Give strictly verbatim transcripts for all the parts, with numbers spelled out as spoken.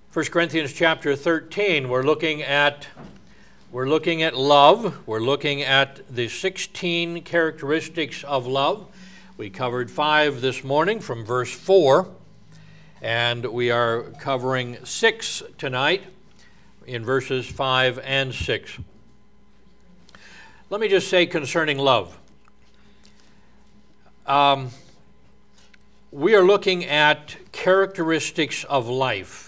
First Corinthians chapter thirteen, we're looking at we're looking at love. We're looking at the sixteen characteristics of love. We covered five this morning from verse four, and we are covering six tonight in verses five and six. Let me just say concerning love. Um, we are looking at characteristics of life.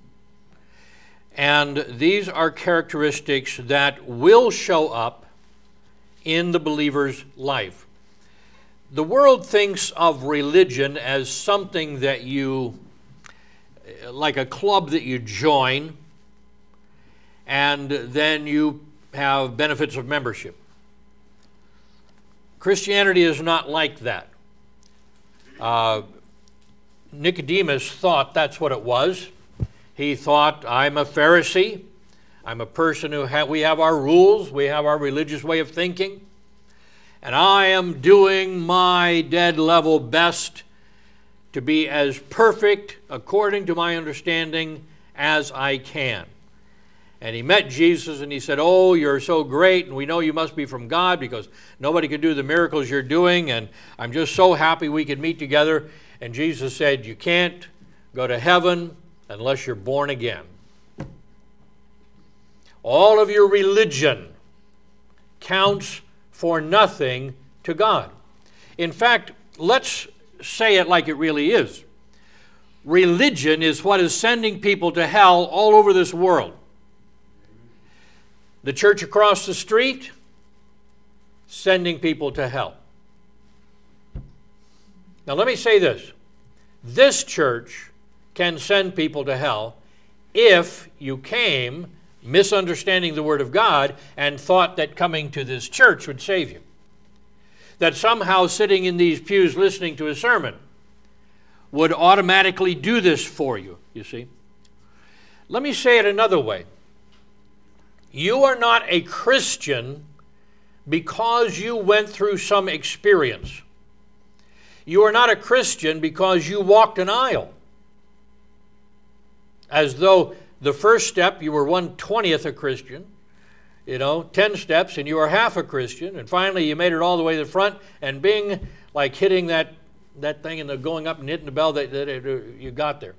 And these are characteristics that will show up in the believer's life. The world thinks of religion as something that you, like a club that you join, and then you have benefits of membership. Christianity is not like that. Uh, Nicodemus thought that's what it was. He thought, I'm a Pharisee. I'm a person who ha- we have our rules. We have our religious way of thinking. And I am doing my dead level best to be as perfect, according to my understanding, as I can. And he met Jesus and he said, oh, you're so great, and we know you must be from God because nobody could do the miracles you're doing, and I'm just so happy we could meet together. And Jesus said, you can't go to heaven unless you're born again. All of your religion counts for nothing to God. In fact, let's say it like it really is. Religion is what is sending people to hell all over this world. The church across the street, sending people to hell. Now let me say this. This church can send people to hell if you came misunderstanding the Word of God and thought that coming to this church would save you. That somehow sitting in these pews listening to a sermon would automatically do this for you, you see. Let me say it another way. You are not a Christian because you went through some experience. You are not a Christian because you walked an aisle. As though the first step you were one twentieth a Christian, you know, ten steps and you were half a Christian, and finally you made it all the way to the front, and bing, like hitting that, that thing and the going up and hitting the bell that, that it, you got there.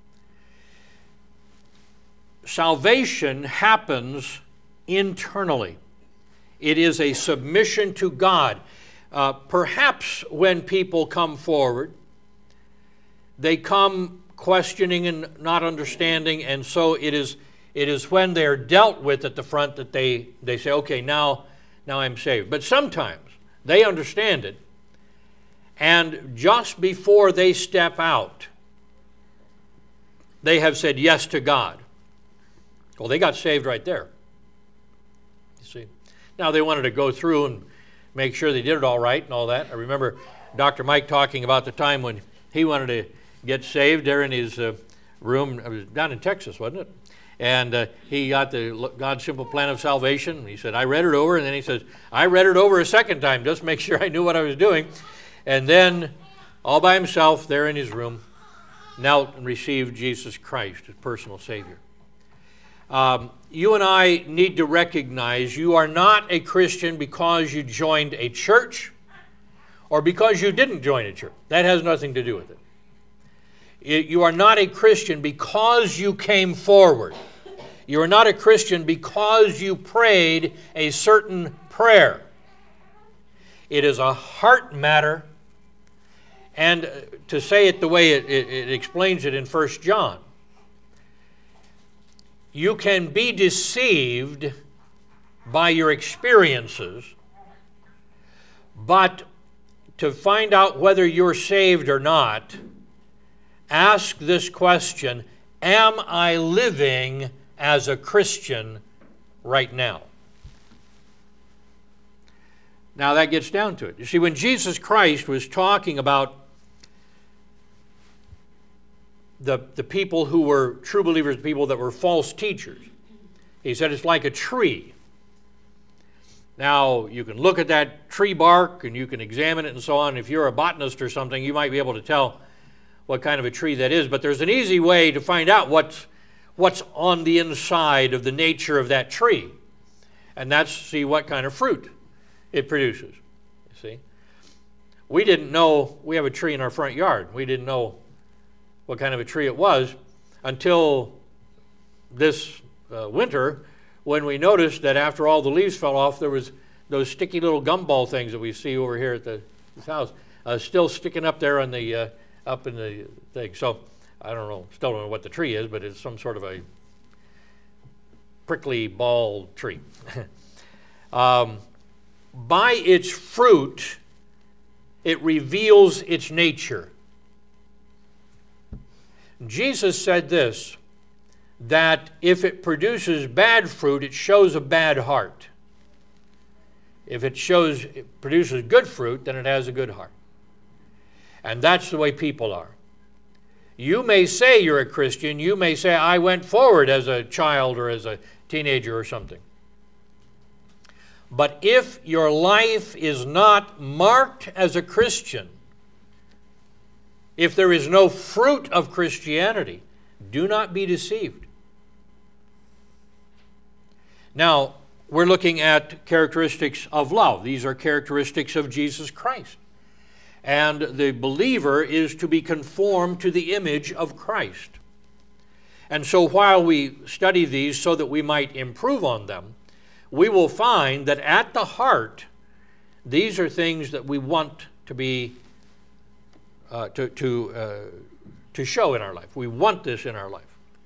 Salvation happens internally. It is a submission to God. Uh, perhaps when people come forward, they come questioning and not understanding, and so it is it is when they're dealt with at the front that they, they say, okay, now, now I'm saved. But sometimes they understand it, and just before they step out, they have said yes to God. Well, they got saved right there. You see. Now they wanted to go through and make sure they did it all right and all that. I remember Doctor Mike talking about the time when he wanted to get saved there in his uh, room. It was down in Texas, wasn't it? And uh, he got the God's simple plan of salvation. He said, I read it over. And then he says, I read it over a second time just to make sure I knew what I was doing. And then, all by himself, there in his room, knelt and received Jesus Christ as personal Savior. Um, you and I need to recognize you are not a Christian because you joined a church or because you didn't join a church. That has nothing to do with it. You are not a Christian because you came forward. You are not a Christian because you prayed a certain prayer. It is a heart matter. And to say it the way it, it, it explains it in First John, you can be deceived by your experiences, but to find out whether you're saved or not, ask this question, am I living as a Christian right now? Now that gets down to it. You see, when Jesus Christ was talking about the, the people who were true believers, the people that were false teachers, he said it's like a tree. Now, you can look at that tree bark and you can examine it and so on. If you're a botanist or something, you might be able to tell what kind of a tree that is. But there's an easy way to find out what's, what's on the inside of the nature of that tree. And that's see what kind of fruit it produces. You see? We didn't know, we have a tree in our front yard. We didn't know what kind of a tree it was until this uh, winter, when we noticed that after all the leaves fell off, there was those sticky little gumball things that we see over here at the this house, uh, still sticking up there on the uh, up in the thing. So I don't know, still don't know what the tree is, but it's some sort of a prickly ball tree. um, by its fruit, it reveals its nature. Jesus said this, that if it produces bad fruit, it shows a bad heart. If it shows, it produces good fruit, then it has a good heart. And that's the way people are. You may say you're a Christian. You may say, I went forward as a child or as a teenager or something. But if your life is not marked as a Christian, if there is no fruit of Christianity, do not be deceived. Now, we're looking at characteristics of love. These are characteristics of Jesus Christ. And the believer is to be conformed to the image of Christ. And so while we study these so that we might improve on them, we will find that at the heart, these are things that we want to be, uh, to, to, uh, to show in our life. We want this in our life.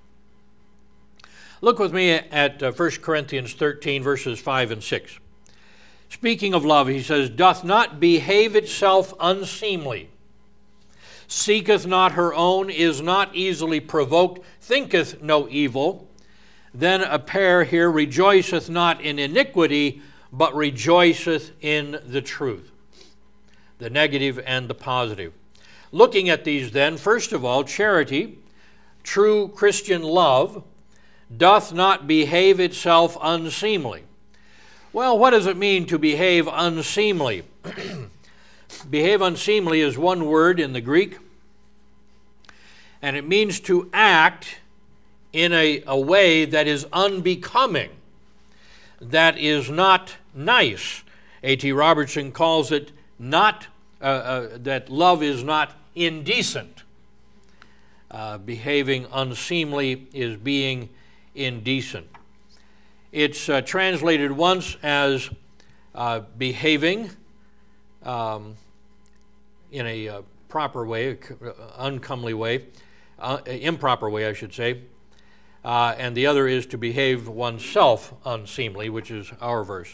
Look with me at uh, First Corinthians thirteen, verses five and six. Speaking of love, he says, doth not behave itself unseemly, seeketh not her own, is not easily provoked, thinketh no evil. Then a pair here, rejoiceth not in iniquity, but rejoiceth in the truth. The negative and the positive. Looking at these then, first of all, charity, true Christian love, doth not behave itself unseemly. Well, what does it mean to behave unseemly? Behave unseemly is one word in the Greek, and it means to act in a, a way that is unbecoming, that is not nice. A T Robertson calls it not, uh, uh, that love is not indecent. Uh, behaving unseemly is being indecent. It's uh, translated once as uh, behaving um, in a uh, proper way, uh, uncomely way, uh, improper way, I should say. Uh, and the other is to behave oneself unseemly, which is our verse.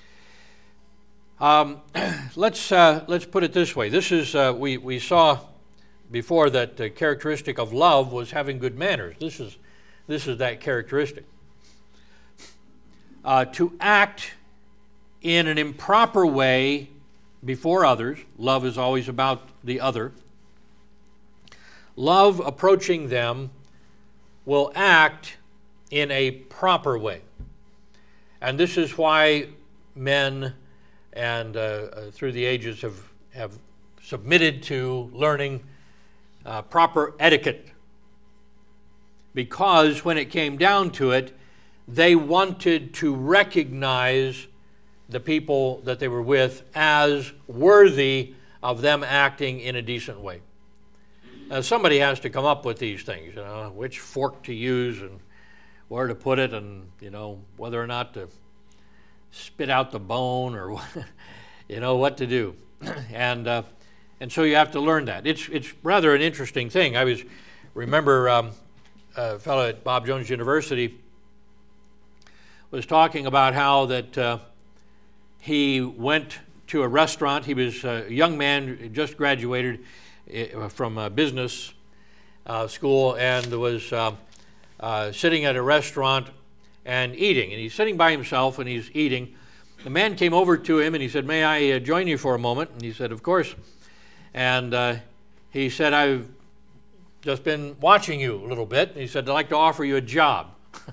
Um, let's uh, let's put it this way. This is uh, we we saw before that the characteristic of love was having good manners. This is this is that characteristic. Uh, to act in an improper way before others. Love is always about the other. Love approaching them will act in a proper way. And this is why men and uh, uh, through the ages have, have submitted to learning uh, proper etiquette. Because when it came down to it, they wanted to recognize the people that they were with as worthy of them acting in a decent way. Now, somebody has to come up with these things, you know, which fork to use and where to put it, and, you know, whether or not to spit out the bone or, you know, what to do. and uh, and so you have to learn that. It's it's rather an interesting thing. I was remember um, a fellow at Bob Jones University was talking about how that uh, he went to a restaurant. He was a young man, just graduated from a business uh, school, and was uh, uh, sitting at a restaurant and eating. And he's sitting by himself and he's eating. The man came over to him and he said, "May I uh, join you for a moment?" And he said, "Of course." And uh, he said, "I've just been watching you a little bit." And he said, "I'd like to offer you a job."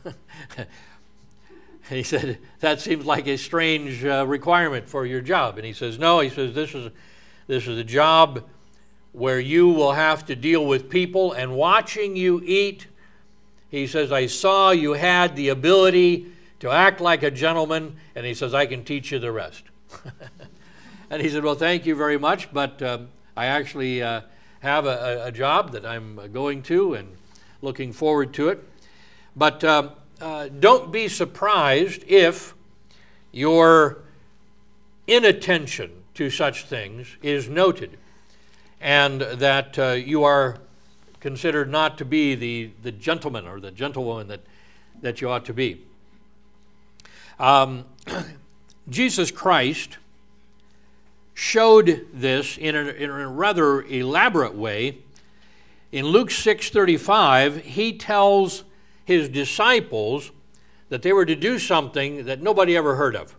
He said, "That seems like a strange uh, requirement for your job." And he says, "No," he says, this is this is a job where you will have to deal with people, and watching you eat He says, I saw you had the ability to act like a gentleman, and he says, I can teach you the rest. And he said, well, thank you very much, but um, I actually uh, have a, a job that I'm going to and looking forward to it. But uh, uh, don't be surprised if your inattention to such things is noted, and that uh, you are considered not to be the, the gentleman or the gentlewoman that, that you ought to be. Um, Jesus Christ showed this in a, in a rather elaborate way. In Luke six thirty-five, he tells his disciples that they were to do something that nobody ever heard of.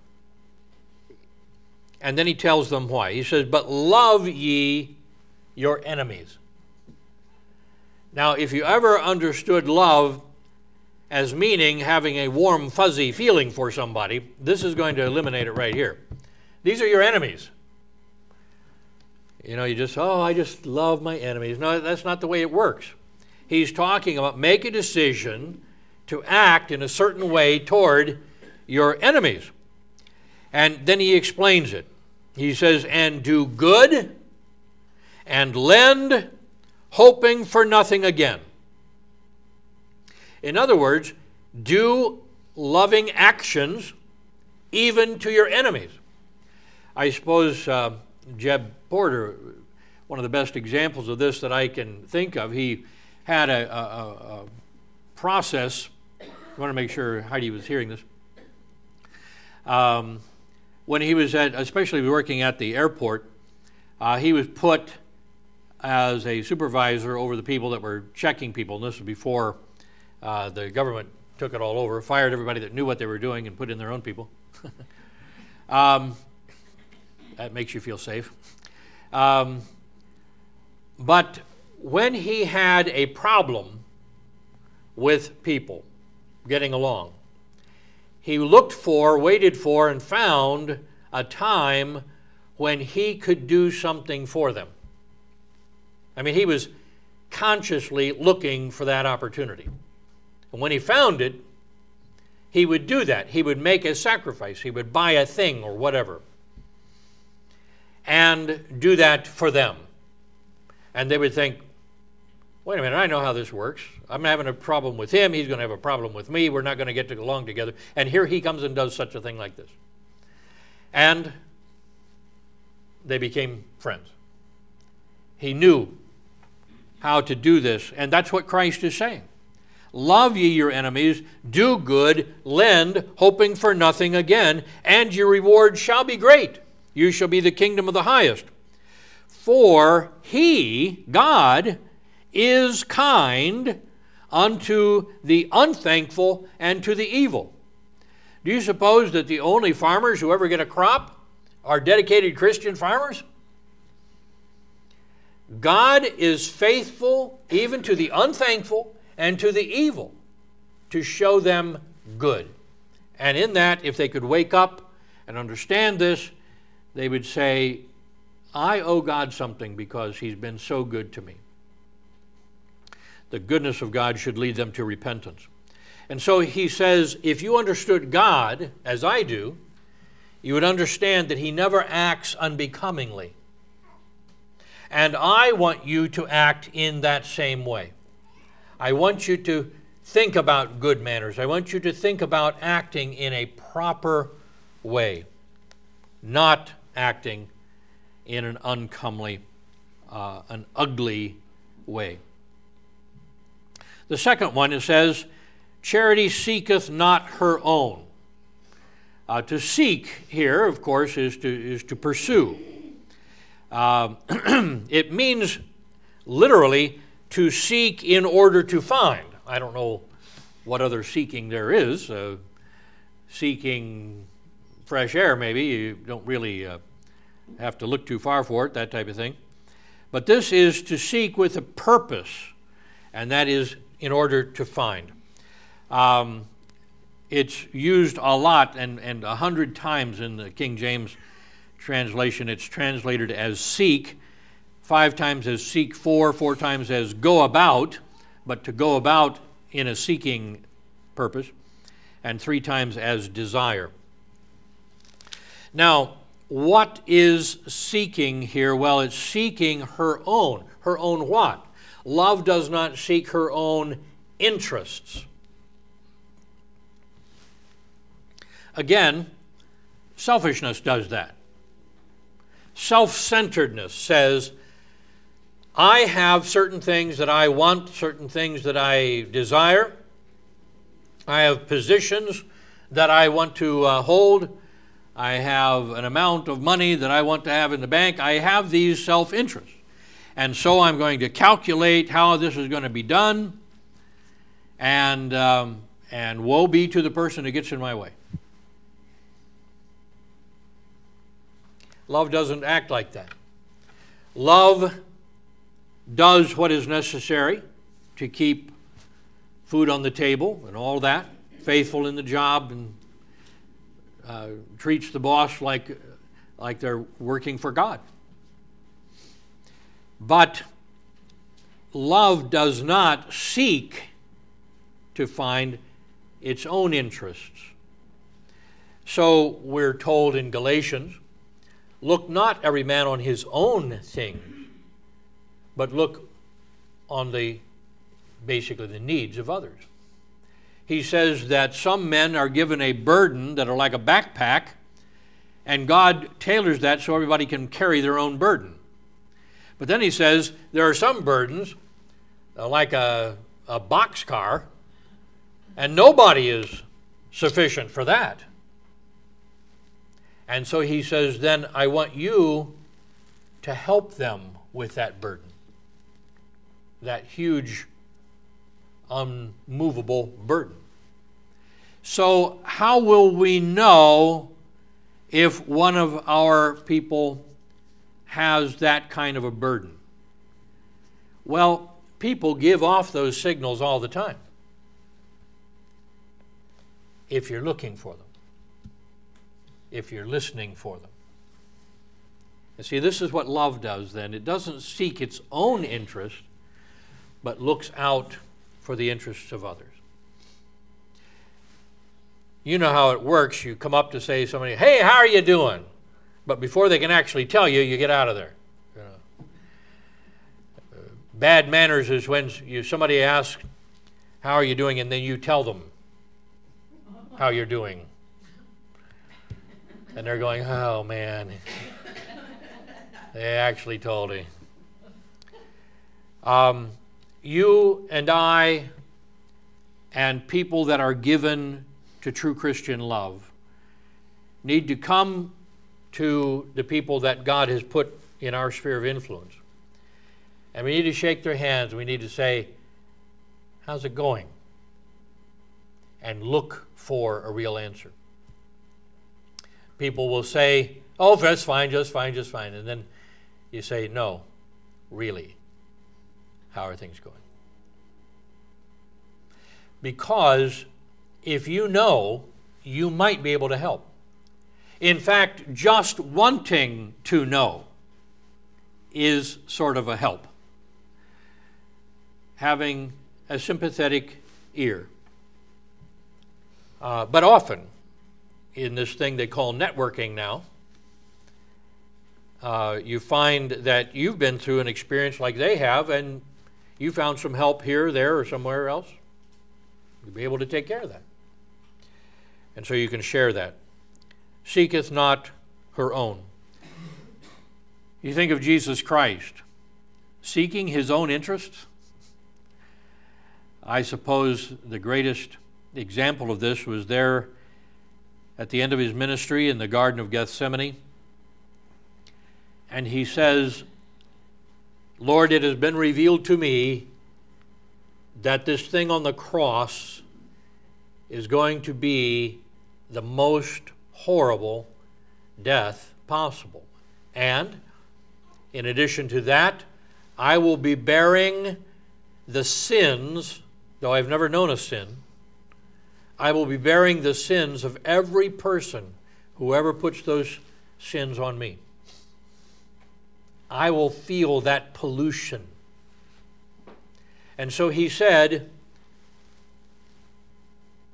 And then he tells them why. He says, but love ye your enemies. Now, if you ever understood love as meaning having a warm, fuzzy feeling for somebody, this is going to eliminate it right here. These are your enemies. You know, you just, oh, I just love my enemies. No, that's not the way it works. He's talking about make a decision to act in a certain way toward your enemies. And then he explains it. He says, and do good and lend, hoping for nothing again. In other words, do loving actions even to your enemies. I suppose uh, Jeb Porter, one of the best examples of this that I can think of, he had a, a, a process. I want to make sure Heidi was hearing this. Um, when he was at, especially working at the airport, uh, he was put as a supervisor over the people that were checking people, and this was before uh, the government took it all over, fired everybody that knew what they were doing and put in their own people. um, that makes you feel safe. Um, but when he had a problem with people getting along, he looked for, waited for, and found a time when he could do something for them. I mean, he was consciously looking for that opportunity. And when he found it, he would do that. He would make a sacrifice. He would buy a thing or whatever and do that for them. And they would think, wait a minute, I know how this works. I'm having a problem with him. He's going to have a problem with me. We're not going to get along together. And here he comes and does such a thing like this. And they became friends. He knew how to do this. And that's what Christ is saying. Love ye your enemies, do good, lend, hoping for nothing again, and your reward shall be great. You shall be the kingdom of the highest. For he, God, is kind unto the unthankful and to the evil. Do you suppose that the only farmers who ever get a crop are dedicated Christian farmers? God is faithful even to the unthankful and to the evil to show them good. And in that, if they could wake up and understand this, they would say, I owe God something because he's been so good to me. The goodness of God should lead them to repentance. And so he says, if you understood God, as I do, you would understand that he never acts unbecomingly. And I want you to act in that same way. I want you to think about good manners. I want you to think about acting in a proper way, not acting in an uncomely, uh, an ugly way. The second one, it says, charity seeketh not her own. Uh, to seek here, of course, is to, is to pursue. Uh, it means literally to seek in order to find. I don't know what other seeking there is. Uh, seeking fresh air, maybe. You don't really uh, have to look too far for it, that type of thing. But this is to seek with a purpose, and that is in order to find. Um, it's used a lot, and, and a hundred times in the King James translation, it's translated as seek, five times as seek for, four times as go about, but to go about in a seeking purpose, and three times as desire. Now, what is seeking here? Well, it's seeking her own. Her own what? Love does not seek her own interests. Again, selfishness does that. Self-centeredness says, I have certain things that I want, certain things that I desire. I have positions that I want to uh, hold. I have an amount of money that I want to have in the bank. I have these self-interests. And so I'm going to calculate how this is going to be done. And, um, and woe be to the person who gets in my way. Love doesn't act like that. Love does what is necessary to keep food on the table and all that, faithful in the job, and uh, treats the boss like, like they're working for God. But love does not seek to find its own interests. So we're told in Galatians, look not every man on his own thing, but look on the, basically the needs of others. He says that some men are given a burden that are like a backpack, and God tailors that so everybody can carry their own burden. But then he says there are some burdens, uh, like a, a boxcar, and nobody is sufficient for that. And so he says, then I want you to help them with that burden, that huge, unmovable burden. So how will we know if one of our people has that kind of a burden? Well, people give off those signals all the time if you're looking for them, if you're listening for them. And see, this is what love does then. It doesn't seek its own interest, but looks out for the interests of others. You know how it works. You come up to say to somebody, hey, how are you doing? But before they can actually tell you, you get out of there. You know. Uh, bad manners is when you, somebody asks, how are you doing? And then you tell them how you're doing. And they're going, oh, man. They actually told me. Um, you and I and people that are given to true Christian love need to come to the people that God has put in our sphere of influence. And we need to shake their hands. We need to say, how's it going? And look for a real answer. People will say, oh, that's fine, just fine, just fine. And then you say, no, really, how are things going? Because if you know, you might be able to help. In fact, just wanting to know is sort of a help. Having a sympathetic ear. Uh, but often, in this thing they call networking now, uh, you find that you've been through an experience like they have, and you found some help here, there, or somewhere else. You'll be able to take care of that. And so you can share that. Seeketh not her own. You think of Jesus Christ seeking his own interests. I suppose the greatest example of this was there at the end of his ministry in the Garden of Gethsemane. And he says, Lord, it has been revealed to me that this thing on the cross is going to be the most horrible death possible. And in addition to that, I will be bearing the sins, though I've never known a sin, I will be bearing the sins of every person who ever puts those sins on me. I will feel that pollution. And so he said,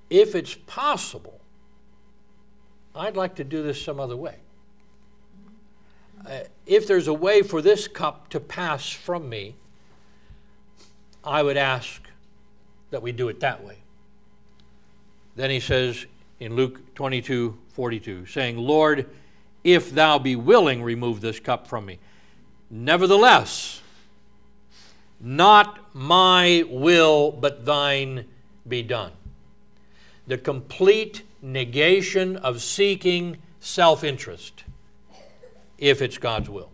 if it's possible, I'd like to do this some other way. Uh, if there's a way for this cup to pass from me, I would ask that we do it that way. Then he says in Luke twenty-two forty-two, saying, Lord, if thou be willing, remove this cup from me. Nevertheless, not my will, but thine be done. The complete negation of seeking self-interest, if it's God's will.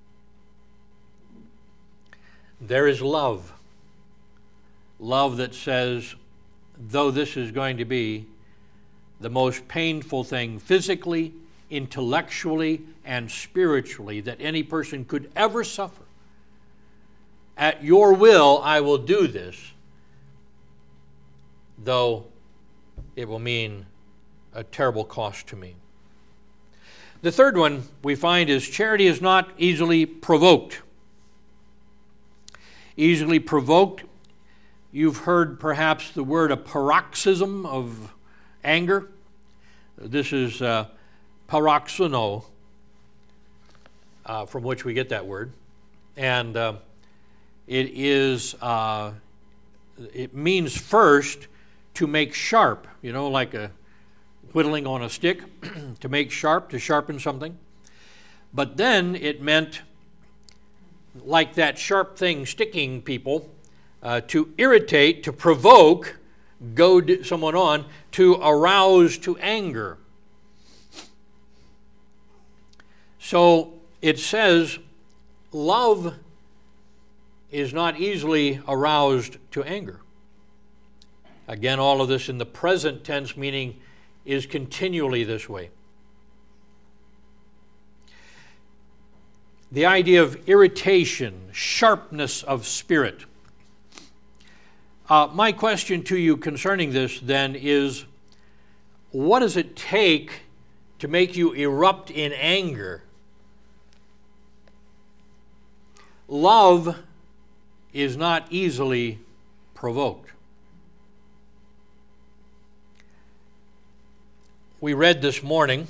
There is love. Love that says, though this is going to be the most painful thing physically, intellectually, and spiritually that any person could ever suffer, at your will I will do this, though it will mean a terrible cost to me. The third one we find is charity is not easily provoked. Easily provoked, you've heard perhaps the word a paroxysm of anger. This is uh, paroxyno, uh, from which we get that word. And uh, it is, uh, it means first to make sharp, you know, like a whittling on a stick, to make sharp, to sharpen something. But then it meant, like that sharp thing sticking people, uh, to irritate, to provoke, goad someone on, to arouse to anger. So it says, love is not easily aroused to anger. Again, all of this in the present tense, meaning is continually this way. The idea of irritation, sharpness of spirit. Uh, my question to you concerning this then is, what does it take to make you erupt in anger? Love is not easily provoked. We read this morning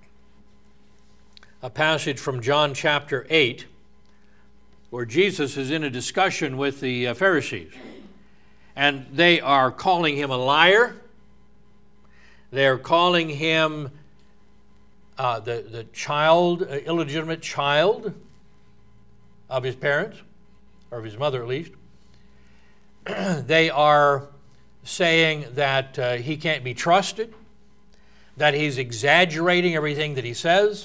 a passage from John chapter eight where Jesus is in a discussion with the uh, Pharisees. And they are calling him a liar. They're calling him uh, the, the child, uh, illegitimate child of his parents, or of his mother at least. They are saying that uh, he can't be trusted, that he's exaggerating everything that he says.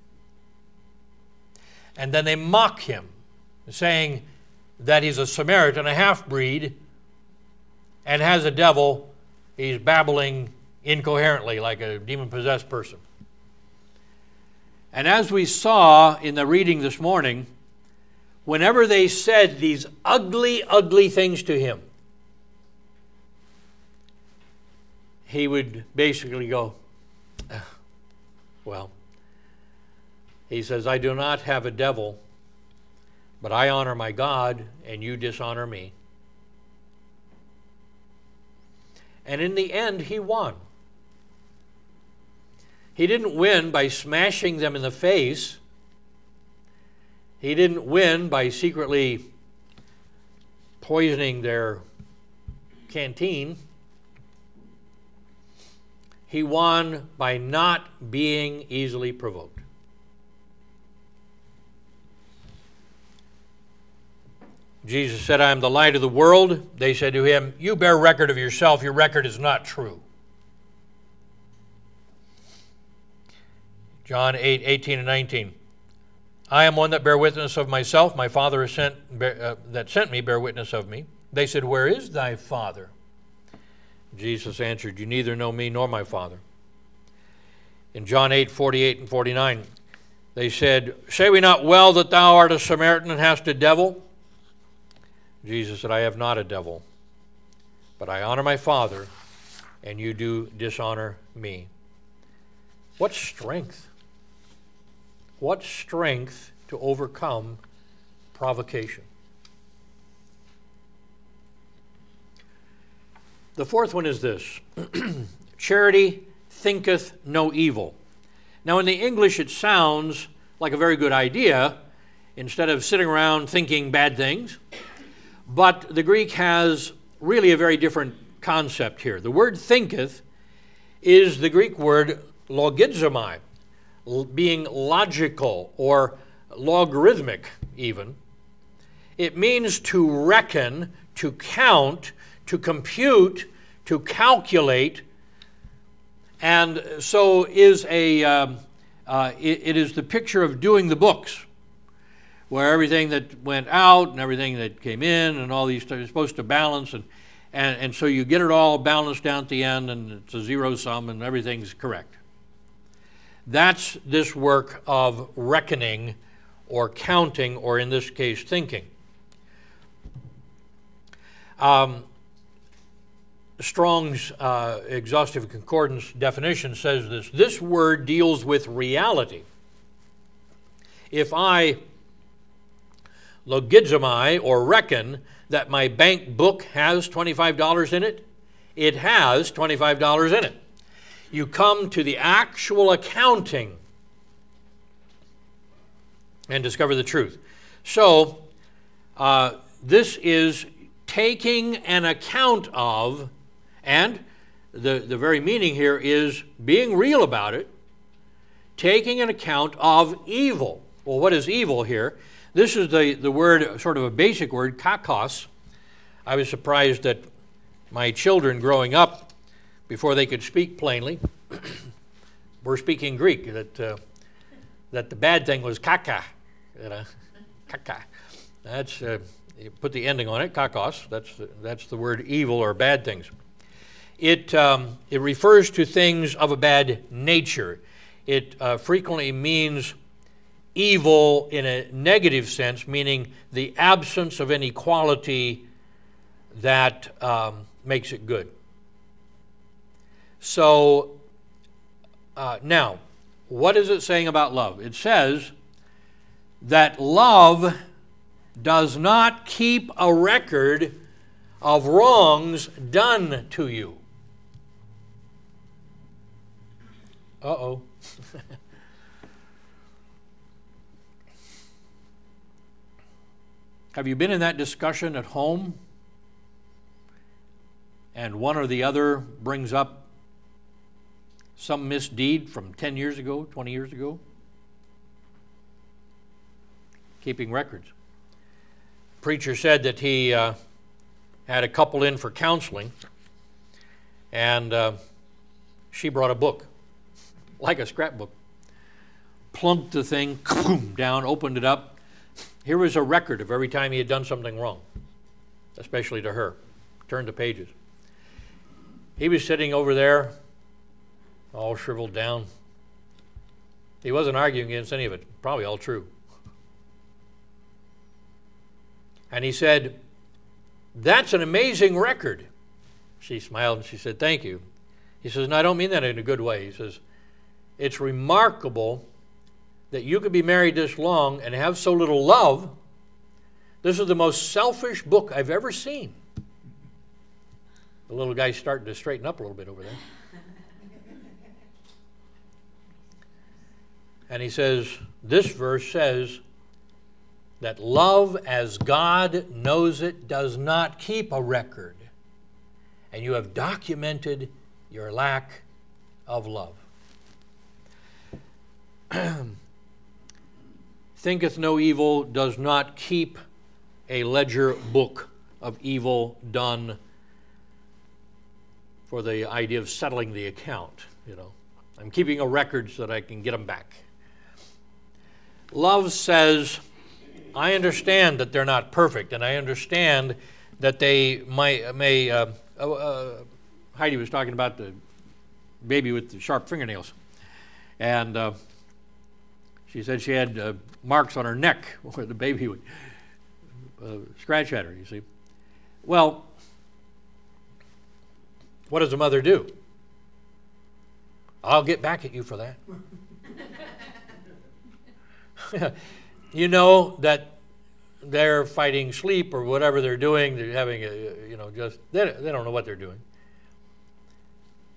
And then they mock him, saying that he's a Samaritan, a half-breed, and has a devil. He's babbling incoherently like a demon-possessed person. And as we saw in the reading this morning, whenever they said these ugly, ugly things to him, he would basically go, well, he says, I do not have a devil, but I honor my God, and you dishonor me. And in the end, he won. He didn't win by smashing them in the face. He didn't win by secretly poisoning their canteen. He won by not being easily provoked. Jesus said, I am the light of the world. They said to him, you bear record of yourself. Your record is not true. John eight, eighteen and nineteen. I am one that bear witness of myself. My Father is sent, bear, uh, that sent me bear witness of me. They said, where is thy Father? Jesus answered, you neither know me nor my Father. In John eight, forty-eight and forty-nine, they said, say we not well that thou art a Samaritan and hast a devil? Jesus said, I have not a devil, but I honor my Father, and you do dishonor me. What strength! What strength to overcome provocation. The fourth one is this. Charity thinketh no evil. Now in the English it sounds like a very good idea instead of sitting around thinking bad things, but the Greek has really a very different concept here. The word thinketh is the Greek word logizomai, being logical or logarithmic even. It means to reckon, to count, to compute, to calculate, and so is a um, uh, it, it is the picture of doing the books, where everything that went out and everything that came in and all these things are supposed to balance, and, and and so you get it all balanced down at the end, and it's a zero sum and everything's correct. That's this work of reckoning or counting, or in this case thinking. Um, Strong's uh, exhaustive concordance definition says this: this word deals with reality. If I logizomai, or reckon, that my bank book has twenty-five dollars in it, it has twenty-five dollars in it. You come to the actual accounting and discover the truth. So, uh, this is taking an account of, and the, the very meaning here is being real about it, taking an account of evil. Well, what is evil here? This is the, the word, sort of a basic word, kakos. I was surprised that my children growing up, before they could speak plainly, were speaking Greek, that uh, that the bad thing was kaka, you know, kaka. That's, uh, you put the ending on it, kakos, that's the, that's the word evil or bad things. It, um, it refers to things of a bad nature. It uh, frequently means evil in a negative sense, meaning the absence of any quality that um, makes it good. So, uh, now, what is it saying about love? It says that love does not keep a record of wrongs done to you. Uh-oh. Have you been in that discussion at home and one or the other brings up some misdeed from ten years ago, twenty years ago? Keeping records. Preacher said that he uh, had a couple in for counseling, and uh, she brought a book, like a scrapbook, plunked the thing down, opened it up. Here was a record of every time he had done something wrong, especially to her. Turned the pages. He was sitting over there, all shriveled down. He wasn't arguing against any of it, probably all true. And he said, "That's an amazing record." She smiled and she said, "Thank you." He says, "No, I don't mean that in a good way." He says, "It's remarkable that you could be married this long and have so little love. This is the most selfish book I've ever seen." The little guy's starting to straighten up a little bit over there. And he says, this verse says that love as God knows it does not keep a record. And you have documented your lack of love. Thinketh no evil does not keep a ledger book of evil done for the idea of settling the account, you know. I'm keeping a record so that I can get them back. Love says, I understand that they're not perfect, and I understand that they might, may, uh, uh, uh, Heidi was talking about the baby with the sharp fingernails, and uh, she said she had uh, marks on her neck where the baby would uh, scratch at her, you see. Well, what does a mother do? I'll get back at you for that. You know that they're fighting sleep or whatever they're doing. They're having a, you know, just, they, they don't know what they're doing.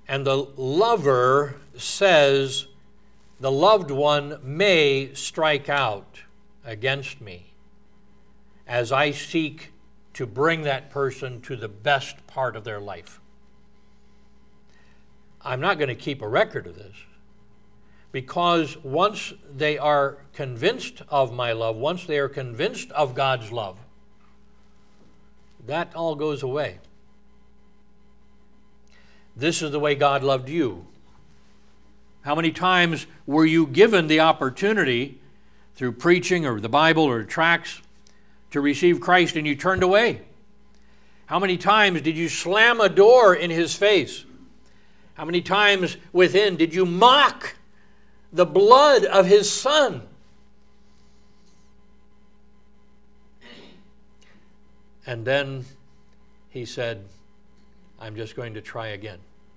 And the lover says, the loved one may strike out against me as I seek to bring that person to the best part of their life. I'm not going to keep a record of this, because once they are convinced of my love, once they are convinced of God's love, that all goes away. This is the way God loved you. How many times were you given the opportunity through preaching or the Bible or tracts to receive Christ and you turned away? How many times did you slam a door in His face? How many times within did you mock the blood of His Son? And then He said, I'm just going to try again.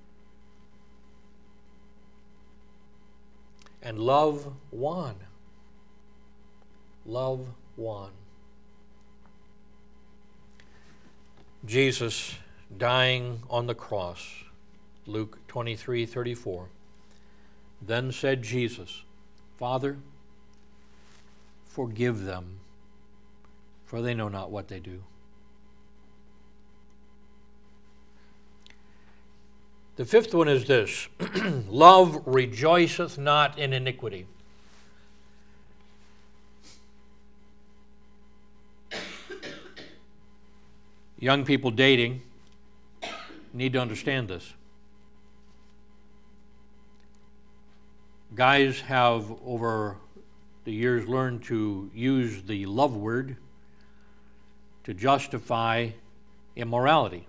And love won. Love won. Jesus dying on the cross, Luke twenty-three thirty-four. Then said Jesus, Father, forgive them, for they know not what they do. The fifth one is this: love rejoiceth not in iniquity. Young people dating need to understand this. Guys have, over the years, learned to use the love word to justify immorality.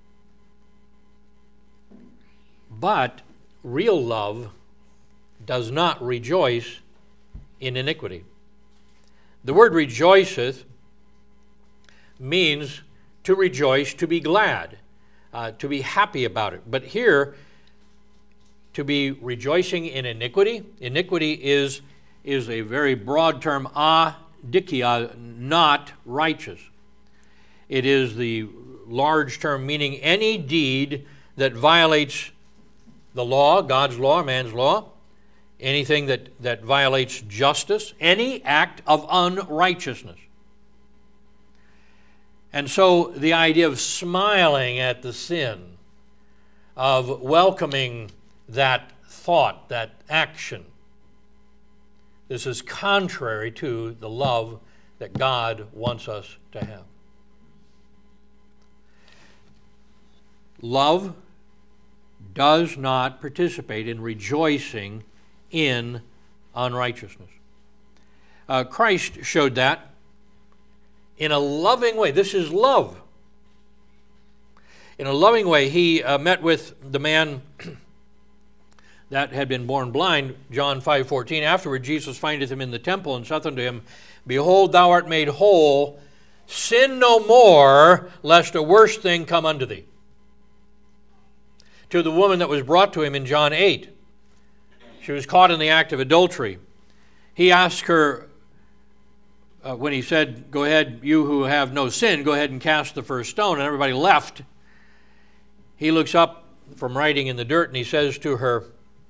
But real love does not rejoice in iniquity. The word rejoiceth means to rejoice, to be glad, uh, to be happy about it. But here, to be rejoicing in iniquity, iniquity is, is a very broad term, adikia, not righteous. It is the large term meaning any deed that violates the law, God's law, man's law, anything that, that violates justice, any act of unrighteousness. And so the idea of smiling at the sin, of welcoming that thought, that action, this is contrary to the love that God wants us to have. Love does not participate in rejoicing in unrighteousness. Uh, Christ showed that in a loving way. This is love. In a loving way, He uh, met with the man that had been born blind, John five fourteen. Afterward, Jesus findeth him in the temple and saith unto him, Behold, thou art made whole. Sin no more, lest a worse thing come unto thee. To the woman that was brought to him in John eight, she was caught in the act of adultery. He asked her, uh, when he said, Go ahead, you who have no sin, go ahead and cast the first stone, and everybody left. He looks up from writing in the dirt and he says to her,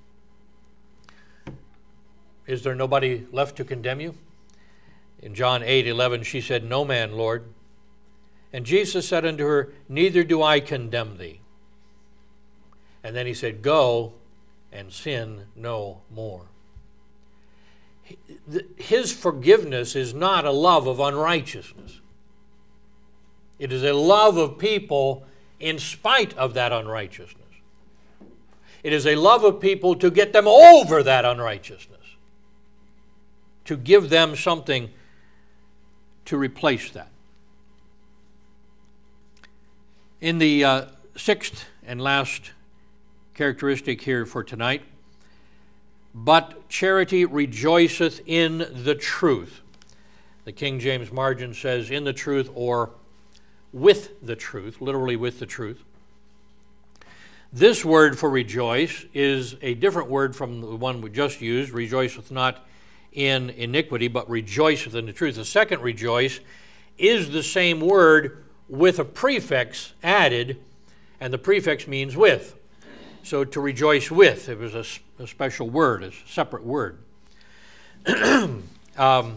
Is there nobody left to condemn you? In John eight eleven, she said, No man, Lord. And Jesus said unto her, Neither do I condemn thee. And then he said, Go and sin no more. His forgiveness is not a love of unrighteousness. It is a love of people in spite of that unrighteousness. It is a love of people to get them over that unrighteousness, to give them something to replace that. In the uh, sixth and last characteristic here for tonight, but charity rejoiceth in the truth. The King James margin says in the truth or with the truth, literally with the truth. This word for rejoice is a different word from the one we just used, rejoiceth not in iniquity, but rejoiceth in the truth. The second rejoice is the same word with a prefix added, and the prefix means with. So to rejoice with, it was a, a special word, a separate word. um,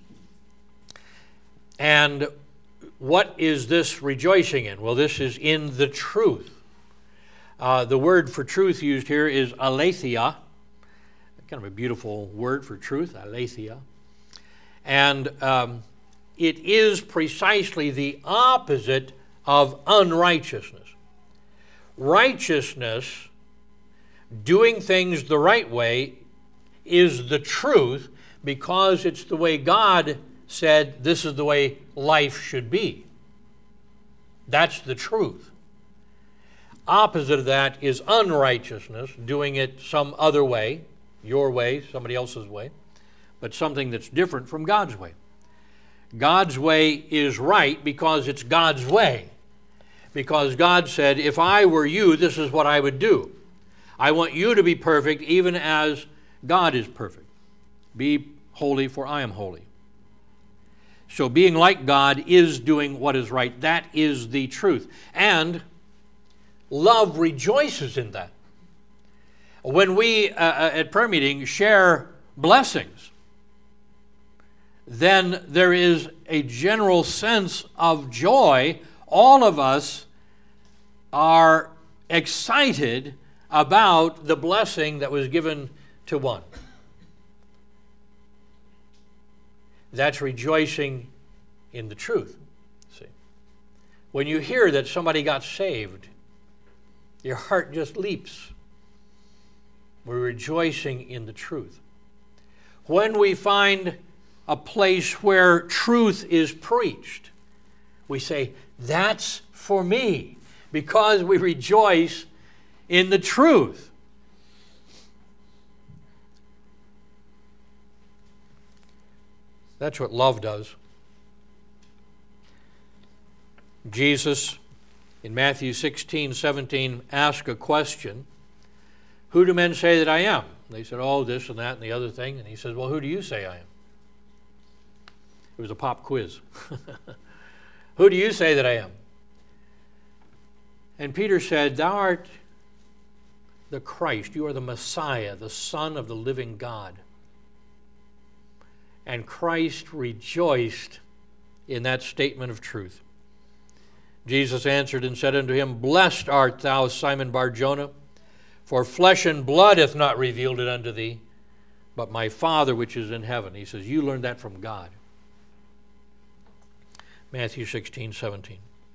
and what is this rejoicing in? Well, this is in the truth. Uh, the word for truth used here is aletheia, kind of a beautiful word for truth, aletheia. And um, it is precisely the opposite of unrighteousness. Righteousness, doing things the right way, is the truth because it's the way God said this is the way life should be. That's the truth. Opposite of that is unrighteousness, doing it some other way, your way, somebody else's way, but something that's different from God's way. God's way is right because it's God's way. Because God said, if I were you, this is what I would do. I want you to be perfect even as God is perfect. Be holy, for I am holy. So being like God is doing what is right. That is the truth. And love rejoices in that. When we, uh, at prayer meeting, share blessings, then there is a general sense of joy. All of us are excited about the blessing that was given to one. That's rejoicing in the truth. See, when you hear that somebody got saved, your heart just leaps. We're rejoicing in the truth. When we find a place where truth is preached, we say, that's for me, because we rejoice in the truth. That's what love does. Jesus, in Matthew sixteen, seventeen, asked a question. Who do men say that I am? They said, oh, this and that and the other thing. And he says, well, who do you say I am? It was a pop quiz. Who do you say that I am? And Peter said, thou art the Christ. You are the Messiah, the Son of the living God. And Christ rejoiced in that statement of truth. Jesus answered and said unto him, blessed art thou, Simon Bar-Jonah, for flesh and blood hath not revealed it unto thee, but my Father which is in heaven. He says, you learned that from God. Matthew sixteen, seventeen.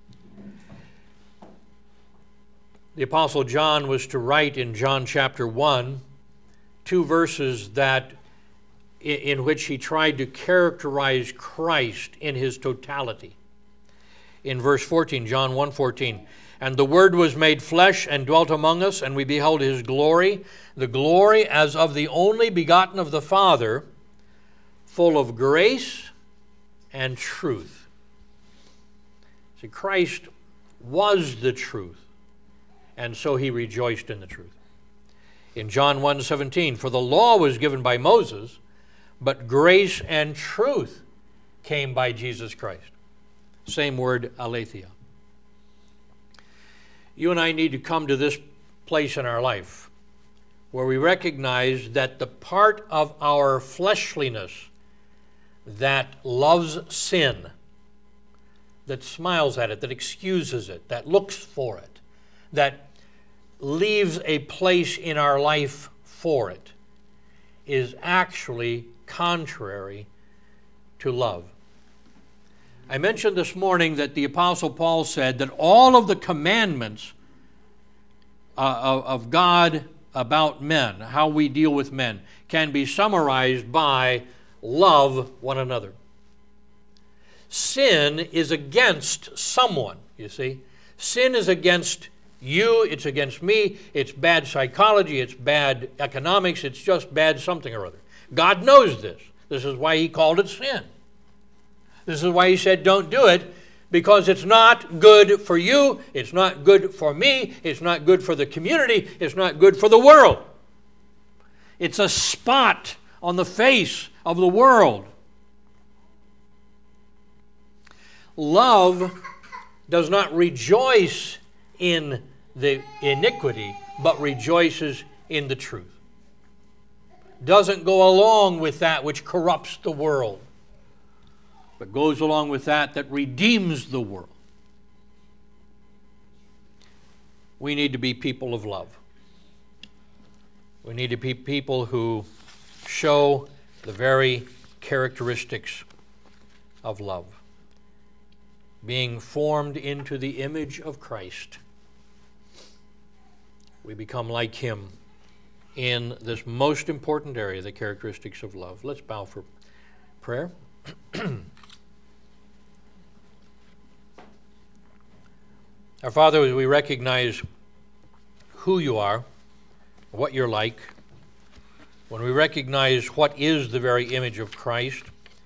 The Apostle John was to write in John chapter one two verses that in which he tried to characterize Christ in his totality. In verse fourteen, John one fourteen, and the Word was made flesh and dwelt among us, and we beheld his glory, the glory as of the only begotten of the Father, full of grace and truth. See, Christ was the truth, and so he rejoiced in the truth. In John one seventeen, for the law was given by Moses, but grace and truth came by Jesus Christ. Same word, aletheia. You and I need to come to this place in our life where we recognize that the part of our fleshliness that loves sin, that smiles at it, that excuses it, that looks for it, that leaves a place in our life for it, is actually contrary to love. I mentioned this morning that the Apostle Paul said that all of the commandments uh, of God about men, how we deal with men, can be summarized by love one another. Sin is against someone, you see. Sin is against you, it's against me, it's bad psychology, it's bad economics, it's just bad something or other. God knows this. This is why he called it sin. This is why he said don't do it, because it's not good for you, it's not good for me, it's not good for the community, it's not good for the world. It's a spot on the face of the world. Love does not rejoice in the iniquity, but rejoices in the truth. Doesn't go along with that which corrupts the world, but goes along with that that redeems the world. We need to be people of love. We need to be people who show the very characteristics of love. Being formed into the image of Christ, we become like Him in this most important area, the characteristics of love. Let's bow for prayer. Our Father, as we recognize who you are, what you're like, when we recognize what is the very image of Christ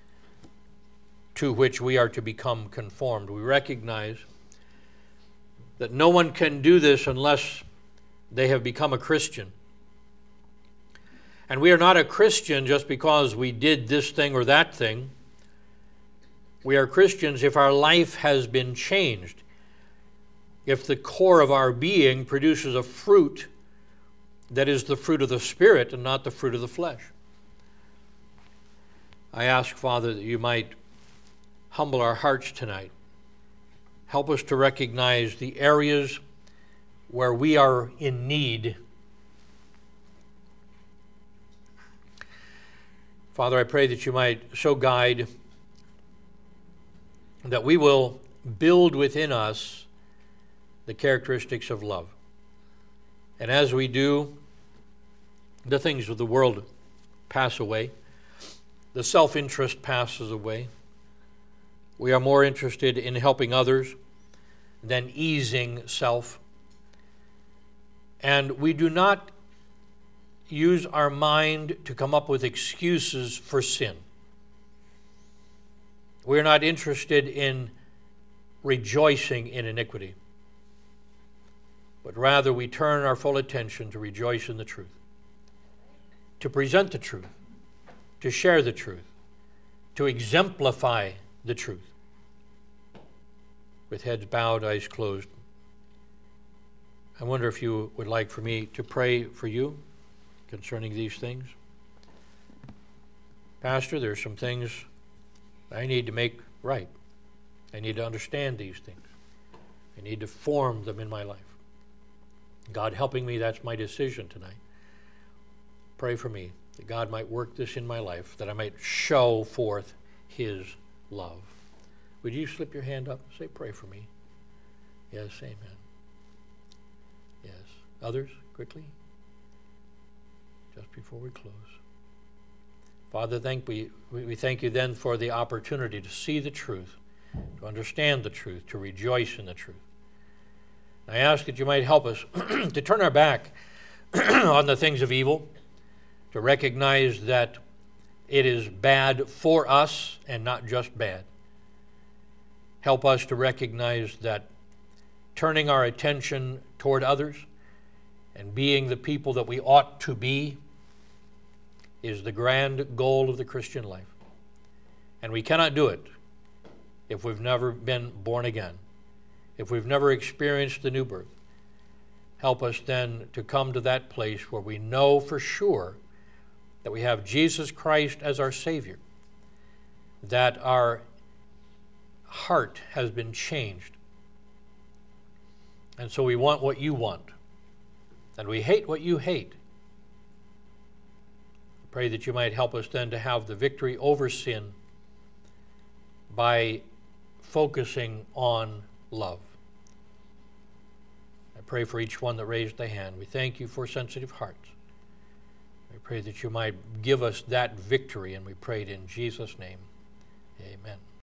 to which we are to become conformed, we recognize that no one can do this unless they have become a Christian. And we are not a Christian just because we did this thing or that thing. We are Christians if our life has been changed, if the core of our being produces a fruit that is the fruit of the Spirit and not the fruit of the flesh. I ask, Father, that you might humble our hearts tonight. Help us to recognize the areas where we are in need. Father, I pray that you might so guide that we will build within us the characteristics of love. And as we do, the things of the world pass away. The self-interest passes away. We are more interested in helping others than easing self. And we do not use our mind to come up with excuses for sin. We are not interested in rejoicing in iniquity, but rather we turn our full attention to rejoice in the truth, to present the truth, to share the truth, to exemplify the truth. With heads bowed, eyes closed, I wonder if you would like for me to pray for you concerning these things. Pastor, there are some things I need to make right. I need to understand these things. I need to form them in my life. God helping me, that's my decision tonight. Pray for me that God might work this in my life, that I might show forth His love. Would you slip your hand up and say, pray for me? Yes, amen. Yes. Others, quickly? Just before we close. Father, thank we, we thank you then for the opportunity to see the truth, to understand the truth, to rejoice in the truth. I ask that you might help us to turn our back on the things of evil, to recognize that it is bad for us and not just bad. Help us to recognize that turning our attention toward others and being the people that we ought to be is the grand goal of the Christian life. And we cannot do it if we've never been born again, if we've never experienced the new birth. Help us then to come to that place where we know for sure that we have Jesus Christ as our Savior, that our heart has been changed. And so we want what you want, and we hate what you hate. Pray that you might help us then to have the victory over sin by focusing on love. I pray for each one that raised their hand. We thank you for sensitive hearts. We pray that you might give us that victory, and we pray it in Jesus' name. Amen.